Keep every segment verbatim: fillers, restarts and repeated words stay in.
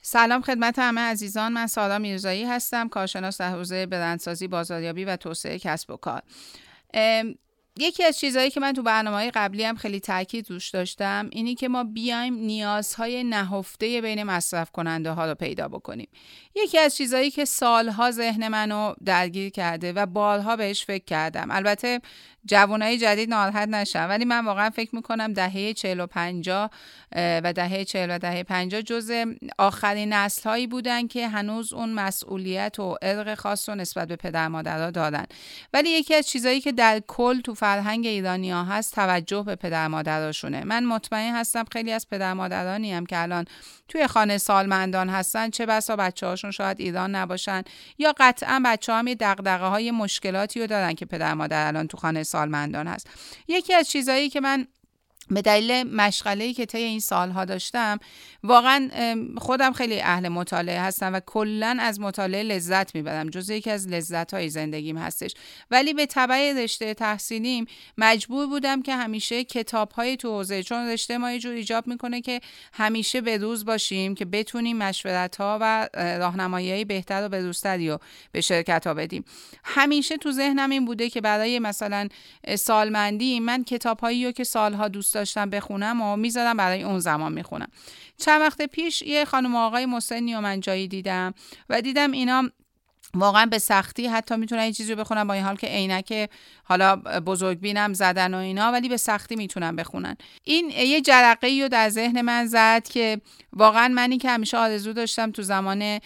سلام خدمت همه عزیزان، من سارا میرزایی هستم، کارشناس در حوزه برندسازی، بازاریابی و توسعه کسب و کار. یکی از چیزهایی که من تو برنامه‌های قبلی هم خیلی تاکید روش داشتم اینی که ما بیایم نیازهای نهفته بین مصرف کننده ها رو پیدا بکنیم. یکی از چیزهایی که سالها ذهن منو درگیر کرده و بارها بهش فکر کردم، البته جوانای جدید ناراحت نشن، ولی من واقعا فکر میکنم دهه چهل و پنجاه و دهه چهل و دهه پنجاه جز آخرین نسل هایی بودن که هنوز اون مسئولیت و ارق خاص رو نسبت به پدر مادرها دارن. ولی یکی از چیزایی که در کل تو فرهنگ ایرانی ها هست توجه به پدر مادراشونه. من مطمئن هستم خیلی از پدر مادرانی هم که الان توی خانه سالمندان هستن، چه بسا بچه‌هاشون شاید ایران نباشن یا قطعا بچه‌ها هم دغدغه‌های مشکلاتی رو دارن که پدر مادر الان تو خانه سالمندان هست. یکی از چیزایی که من به دلیل مشغله‌ای که طی این سالها داشتم، واقعا خودم خیلی اهل مطالعه هستم و کلاً از مطالعه لذت میبرم، جزء یکی از لذت‌های زندگیم هستش. ولی به تبع رشته تحصیلیم مجبور بودم که همیشه کتاب‌های تو حوزه، چون رشته ما یه جور ایجاب میکنه که همیشه به روز باشیم که بتونیم مشورت‌ها و راهنمایی‌های بهتر و به‌روزتری رو به شرکت‌ها بدیم. همیشه تو ذهنم این بوده که برای مثلا سالمندی من کتاب‌هایی رو که سالها دوست داشتم بخونم و میذارم برای اون زمان میخونم. چند وقت پیش یه خانم و آقای مسنی و من جایی دیدم و دیدم اینا واقعا به سختی حتی میتونن این چیزی رو بخونن، با این حال که عینک حالا بزرگ بینم زدن و اینا، ولی به سختی میتونن بخونن. این یه جرقه‌ای رو در ذهن من زد که واقعا منی که همیشه آرزو داشتم تو زمان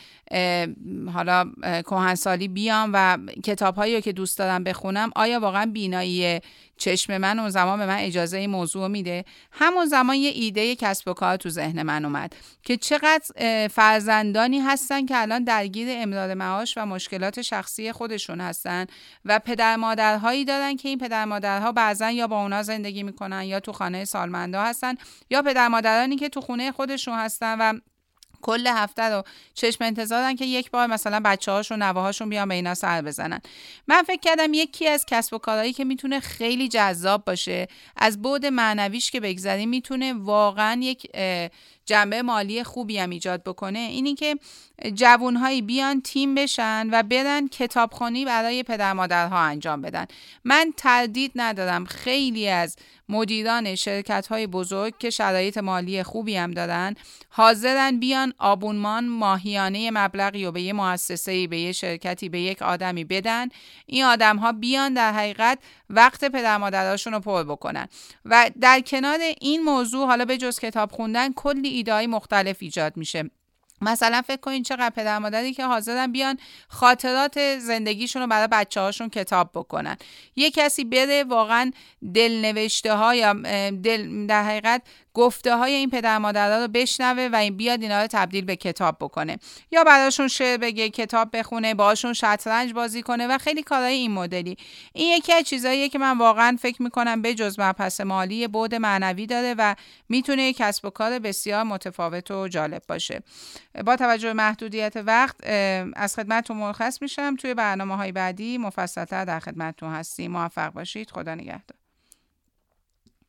حالا کهنسالی بیام و کتاب‌هایی رو که دوست دارم بخونم، آیا واقعا بینایی چشم من اون زمان به من اجازه این موضوع میده؟ همون زمان یه ایده کسب و کار تو ذهن من اومد که چقدر فرزندانی هستن که الان درگیر امرار معاش و مشکلات شخصی خودشون هستن و پدر مادرهایی دارن که این پدر مادرها بعضن یا با اونا زندگی میکنن یا تو خانه سالمندا هستن یا پدر مادرانی که تو خونه خودشون هستن و کل هفته رو چشم انتظارن که یک بار مثلا بچه‌هاشون نوه‌هاشون بیان به اینا سر بزنن. من فکر کردم یکی از کسب و کارهایی که میتونه خیلی جذاب باشه، از بعد معنویش که بگذریم، میتونه واقعا یک جنبه مالی خوبی هم ایجاد بکنه، اینی که جوانهایی بیان تیم بشن و برن کتابخوانی برای پدر مادرها انجام بدن. من تردید ندارم خیلی از مدیران شرکت‌های بزرگ که شرایط مالی خوبی هم دارن حاضرن بیان آبونمان ماهیانه مبلغی و به یه مؤسسه‌ای، به یه شرکتی، به یک آدمی بدن. این آدم‌ها بیان در حقیقت وقت پدر مادراشون رو پر بکنن و در کنار این موضوع حالا به جز کتاب خوندن کلی ایده‌های مختلف ایجاد میشه. مثلا فکر کنین چقدر پدر مادری که حاضرن بیان خاطرات زندگیشون رو برای بچه‌هاشون کتاب بکنن. یه کسی بره واقعا دلنوشته ها یا دل در حقیقت گفته های این پدر مادرها رو بشنوه و این بیاد اینا رو تبدیل به کتاب بکنه، یا براشون شعر بگه، کتاب بخونه، باهاشون شطرنج بازی کنه و خیلی کارهای این مدلی. این یکی از چیزاییه که من واقعا فکر میکنم به جز مبحث مالی بعد معنوی داره و میتونه یک کسب و کار بسیار متفاوت و جالب باشه. با توجه به محدودیت وقت از خدمتتون مرخص میشم. توی برنامه‌های بعدی مفصل‌تر در خدمتتون هستیم. موفق باشید. خدا نگهدار.